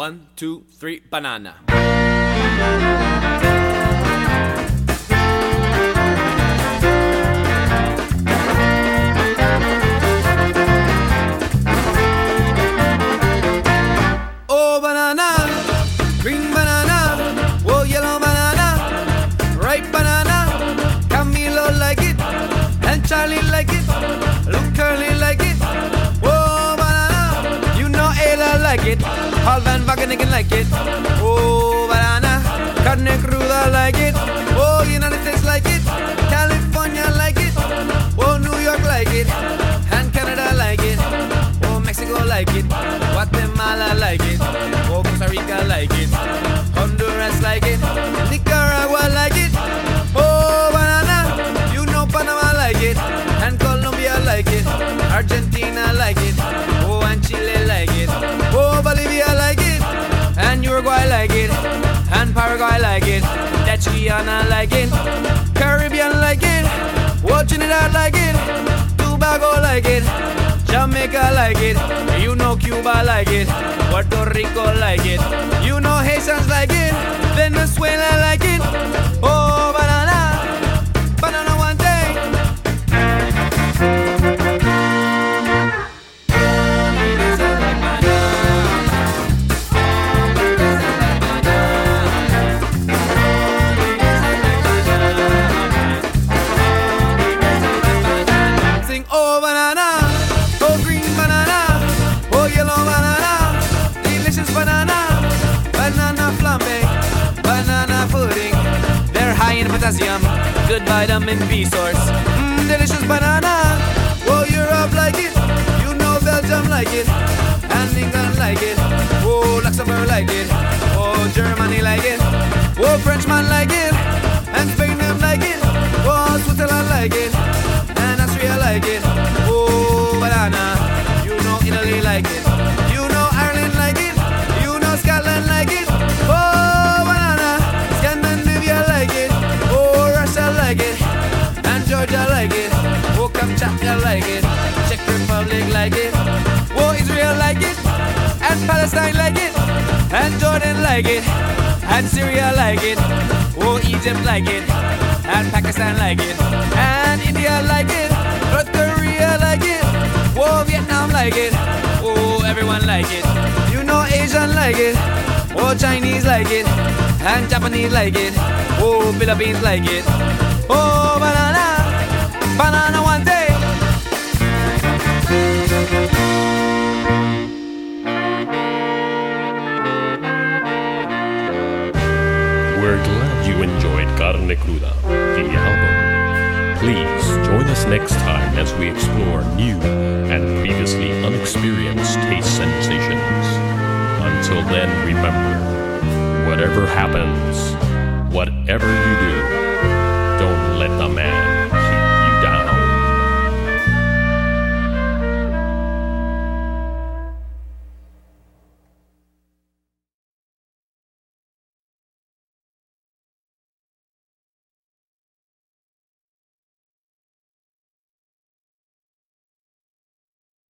1, 2, 3, banana. Oh, banana, green banana, oh, yellow banana, ripe banana, Camilo like it, and Charlie like it, Luke Curly like it. Oh, banana, you know Ayla like it, Paul Van Wagenigen like it. Oh, banana, carne cruda like it. Oh, United States like it, California like it. Oh, New York like it, and Canada like it. Oh, Mexico like it, Guatemala like it, oh, Costa Rica like it, Honduras like it, Nicaragua like it. Oh, banana, you know Panama like it, and Colombia like it, Argentina like it, oh, and Chile like it, oh, Bolivia like it, and Uruguay like it, and Paraguay like it, that's Guyana like it, Caribbean like it, oh, Trinidad like it, Tobago like it, Jamaica like it, you know Cuba like it, Puerto Rico like it, you know Haitians like it, Venezuela like it. Oh, banana, banana one day. Sing, oh, banana, oh, green banana, oh, yellow banana, delicious banana, banana flambe, banana pudding. They're high in potassium, good vitamin B source. Delicious banana, oh, Europe like it, you know Belgium like it, and England like it, oh, Luxembourg like it, oh, Germany like it, oh, Frenchman like it, and Spain them like it, oh, Switzerland like it, and Austria like it. Oh, banana, you know Italy like it, you know Ireland like it, you know Scotland like it. Oh, banana, Scandinavia like it, oh, Russia like it, and Georgia like it, oh, Kamchatka like it, Czech Republic like it, oh, Israel like it, and Palestine like it, and Jordan like it, and Syria like it, oh, Egypt like it, and Pakistan like it, and India like it, North Korea like it, oh, Vietnam like it, oh, everyone like it, you know Asian like it, oh, Chinese like it, and Japanese like it, oh, Philippines like it. Oh, banana, banana one day. We're glad you enjoyed Carne Cruda, the album. Please join us next time as we explore new and previously unexperienced taste sensations. Until then, remember, whatever happens, whatever you do,